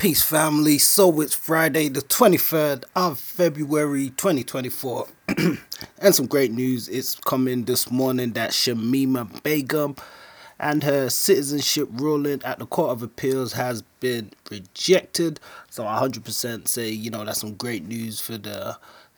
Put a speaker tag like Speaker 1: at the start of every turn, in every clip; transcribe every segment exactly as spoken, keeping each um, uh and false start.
Speaker 1: Peace, family. So it's Friday, the twenty-third of February, twenty twenty-four. And some great news. It's coming this morning that Shamima Begum and her citizenship ruling at the Court of Appeals has been rejected. So I one hundred percent say, you know, that's some great news for the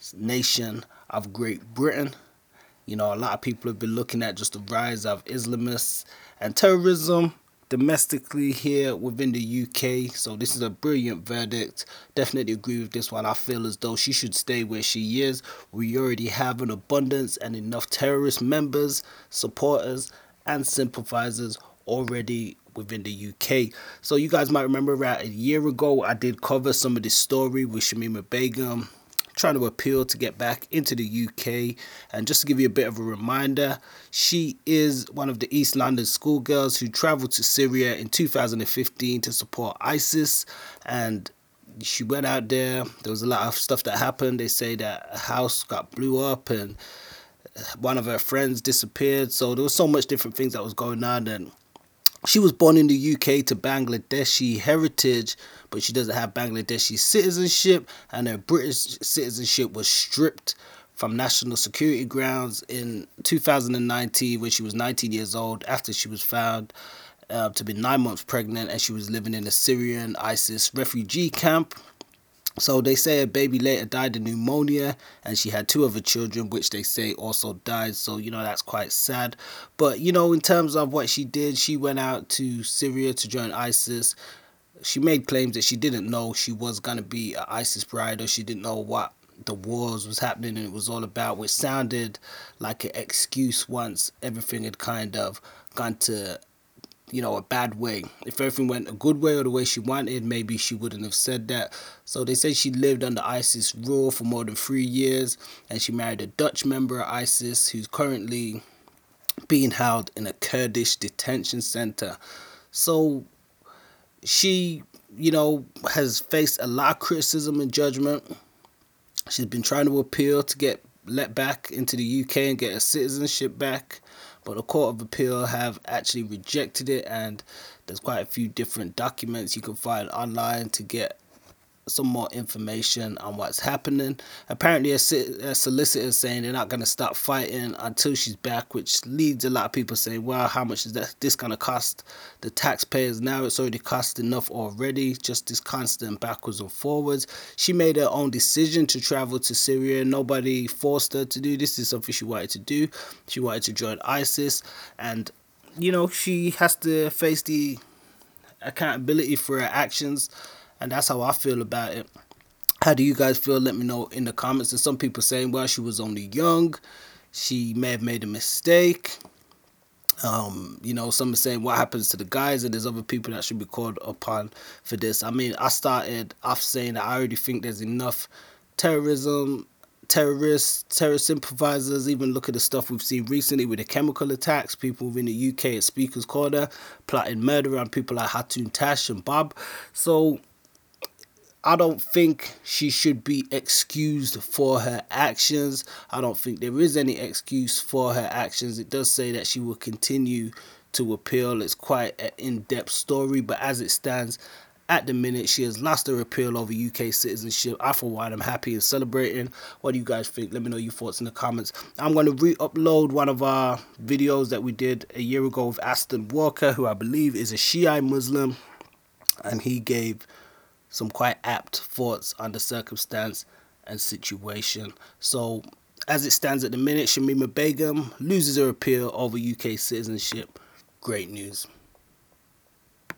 Speaker 1: nation of Great Britain. You know, a lot of people have been looking at just the rise of Islamists and terrorism domestically here within the U K. So this is a brilliant verdict. Definitely agree with this one. I feel as though she should stay where she is. We already have an abundance and enough terrorist members, supporters and sympathizers already within the U K. So you guys might remember that a year ago I did cover some of this story with Shamima Begum trying to appeal to get back into the U K. And just to give you a bit of a reminder, she is one of the East London schoolgirls who travelled to Syria in two thousand fifteen to support ISIS. And she went out there. There was a lot of stuff that happened. They say that a house got blew up and one of her friends disappeared. So there was so much different things that was going on. And she was born in the U K to Bangladeshi heritage, but she doesn't have Bangladeshi citizenship, and her British citizenship was stripped from national security grounds in two thousand nineteen when she was nineteen years old, after she was found uh, to be nine months pregnant and she was living in a Syrian ISIS refugee camp. So they say her baby later died of pneumonia, and she had two other children which they say also died. So, you know, that's quite sad. But, you know, in terms of what she did, she went out to Syria to join ISIS. She made claims that she didn't know she was going to be an ISIS bride, or she didn't know what the wars was happening and it was all about, which sounded like an excuse once everything had kind of gone to, you know, a bad way. If everything went a good way or the way she wanted, maybe she wouldn't have said that. So they say she lived under ISIS rule for more than three years and she married a Dutch member of ISIS who's currently being held in a Kurdish detention center. So she, you know, has faced a lot of criticism and judgment. She's been trying to appeal to get let back into the U K and get her citizenship back, but the Court of Appeal have actually rejected it, and there's quite a few different documents you can find online to get some more information on what's happening. Apparently a, a solicitor is saying they're not going to stop fighting until she's back, which leads a lot of people saying, well, how much is that this going to cost the taxpayers now? It's already cost enough already, just this constant backwards and forwards. She made her own decision to travel to Syria. Nobody forced her to do this. This is something she wanted to do. She wanted to join ISIS, and you know, she has to face the accountability for her actions. And that's how I feel about it. How do you guys feel? Let me know in the comments. There's some people saying, well, she was only young. She may have made a mistake. Um, you know, some are saying, what happens to the guys? And there's other people that should be called upon for this. I mean, I started off saying that I already think there's enough terrorism, terrorists, terror sympathizers. Even look at the stuff we've seen recently with the chemical attacks. People within the U K at Speaker's Corner plotting murder on people like Hatun Tash and Bob. So I don't think she should be excused for her actions. I don't think there is any excuse for her actions. It does say that she will continue to appeal. It's quite an in-depth story, but as it stands at the minute, she has lost her appeal over U K citizenship. I, for one, am happy and celebrating. What do you guys think? Let me know your thoughts in the comments. I'm going to re-upload one of our videos that we did a year ago with Aston Walker, who I believe is a Shiite Muslim, and he gave some quite apt thoughts on the circumstance and situation. So as it stands at the minute, Shamima Begum loses her appeal over U K citizenship. Great news.